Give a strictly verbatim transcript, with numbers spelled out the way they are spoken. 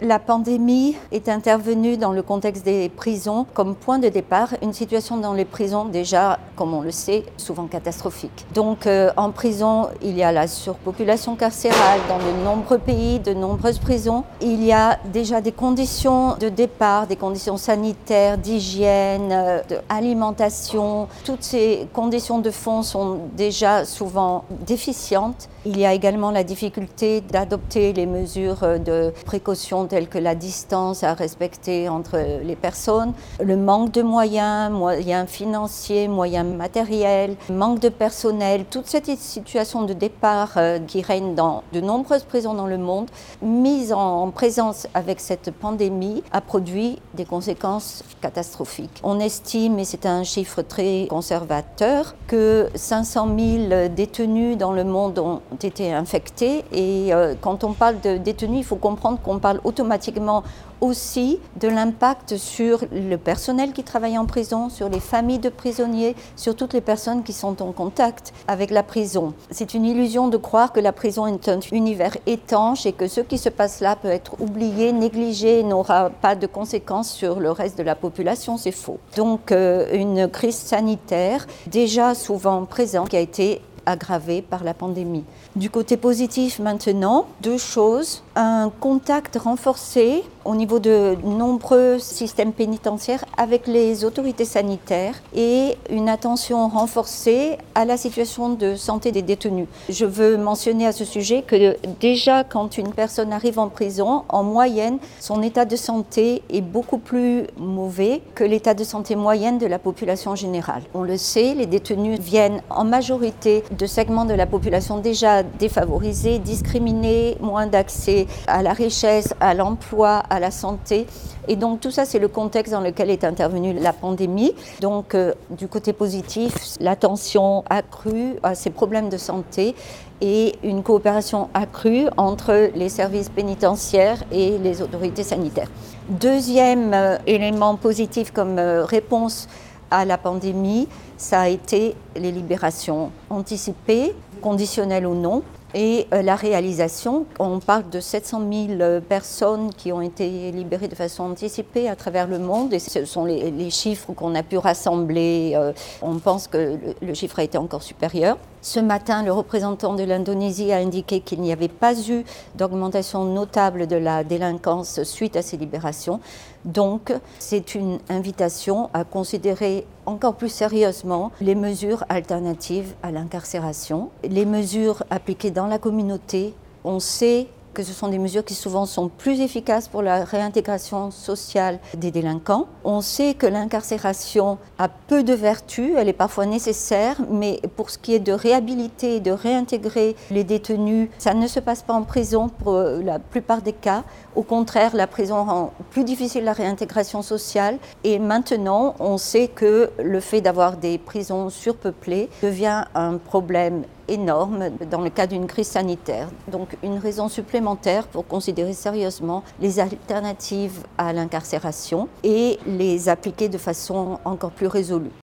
La pandémie est intervenue dans le contexte des prisons comme point de départ, une situation dans les prisons déjà, comme on le sait, souvent catastrophique. Donc euh, en prison, il y a la surpopulation carcérale dans de nombreux pays, de nombreuses prisons. Il y a déjà des conditions de départ, des conditions sanitaires, d'hygiène, euh, d'alimentation. Toutes ces conditions de fond sont déjà souvent déficientes. Il y a également la difficulté d'adopter les mesures de précaution telles que la distance à respecter entre les personnes, le manque de moyens, moyens financiers, moyens matériels, manque de personnel, toute cette situation de départ euh, qui règne dans de nombreuses prisons dans le monde, mise en présence avec cette pandémie, a produit des conséquences catastrophiques. On estime, et c'est un chiffre très conservateur, que cinq cent mille détenus dans le monde ont été infectés. Et euh, quand on parle de détenus, il faut comprendre qu'on parle automatiquement aussi de l'impact sur le personnel qui travaille en prison, sur les familles de prisonniers, sur toutes les personnes qui sont en contact avec la prison. C'est une illusion de croire que la prison est un univers étanche et que ce qui se passe là peut être oublié, négligé et n'aura pas de conséquences sur le reste de la population. C'est faux. Donc euh, une crise sanitaire déjà souvent présente qui a été aggravée par la pandémie. Du côté positif maintenant, deux choses. Un contact renforcé au niveau de nombreux systèmes pénitentiaires avec les autorités sanitaires et une attention renforcée à la situation de santé des détenus. Je veux mentionner à ce sujet que déjà quand une personne arrive en prison, en moyenne, son état de santé est beaucoup plus mauvais que l'état de santé moyenne de la population générale. On le sait, les détenus viennent en majorité de segments de la population déjà défavorisés, discriminés, moins d'accès à la richesse, à l'emploi, à la santé. Et donc tout ça, c'est le contexte dans lequel est intervenue la pandémie. Donc euh, du côté positif, l'attention accrue à ces problèmes de santé et une coopération accrue entre les services pénitentiaires et les autorités sanitaires. Deuxième euh, élément positif comme euh, réponse à la pandémie, ça a été les libérations anticipées, conditionnelles ou non, et euh, la réalisation. On parle de sept cent mille euh, personnes qui ont été libérées de façon anticipée à travers le monde, et ce sont les, les chiffres qu'on a pu rassembler. Euh, on pense que le, le chiffre a été encore supérieur. Ce matin, le représentant de l'Indonésie a indiqué qu'il n'y avait pas eu d'augmentation notable de la délinquance suite à ces libérations. Donc, c'est une invitation à considérer encore plus sérieusement les mesures alternatives à l'incarcération, les mesures appliquées dans la communauté. On sait que ce sont des mesures qui souvent sont plus efficaces pour la réintégration sociale des délinquants. On sait que l'incarcération a peu de vertus, elle est parfois nécessaire, mais pour ce qui est de réhabiliter et de réintégrer les détenus, ça ne se passe pas en prison pour la plupart des cas. Au contraire, la prison rend plus difficile la réintégration sociale. Et maintenant, on sait que le fait d'avoir des prisons surpeuplées devient un problème énorme dans le cas d'une crise sanitaire. Donc une raison supplémentaire pour considérer sérieusement les alternatives à l'incarcération et les appliquer de façon encore plus résolue.